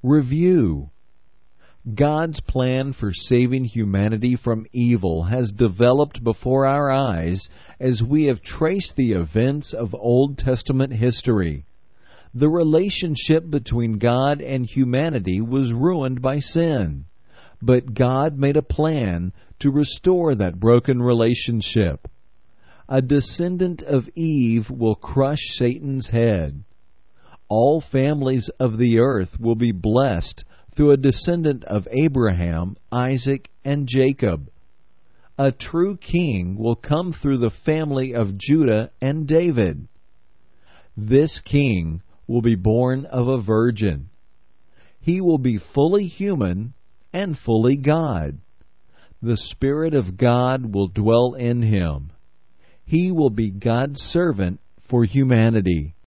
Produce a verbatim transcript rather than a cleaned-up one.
Review. God's plan for saving humanity from evil has developed before our eyes as we have traced the events of Old Testament history. The relationship between God and humanity was ruined by sin, but God made a plan to restore that broken relationship. A descendant of Eve will crush Satan's head. All families of the earth will be blessed through a descendant of Abraham, Isaac, and Jacob. A true king will come through the family of Judah and David. This king will be born of a virgin. He will be fully human and fully God. The Spirit of God will dwell in him. He will be God's servant for humanity.